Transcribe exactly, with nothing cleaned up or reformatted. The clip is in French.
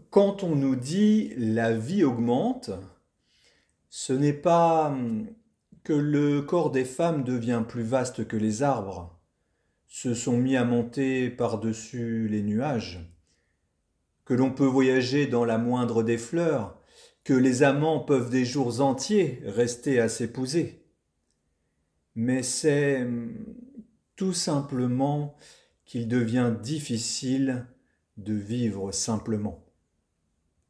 Quand on nous dit la vie augmente, ce n'est pas hum, que le corps des femmes devient plus vaste que les arbres, se sont mis à monter par-dessus les nuages, que l'on peut voyager dans la moindre des fleurs, que les amants peuvent des jours entiers rester à s'épouser. Mais c'est hum, tout simplement qu'il devient difficile de vivre simplement.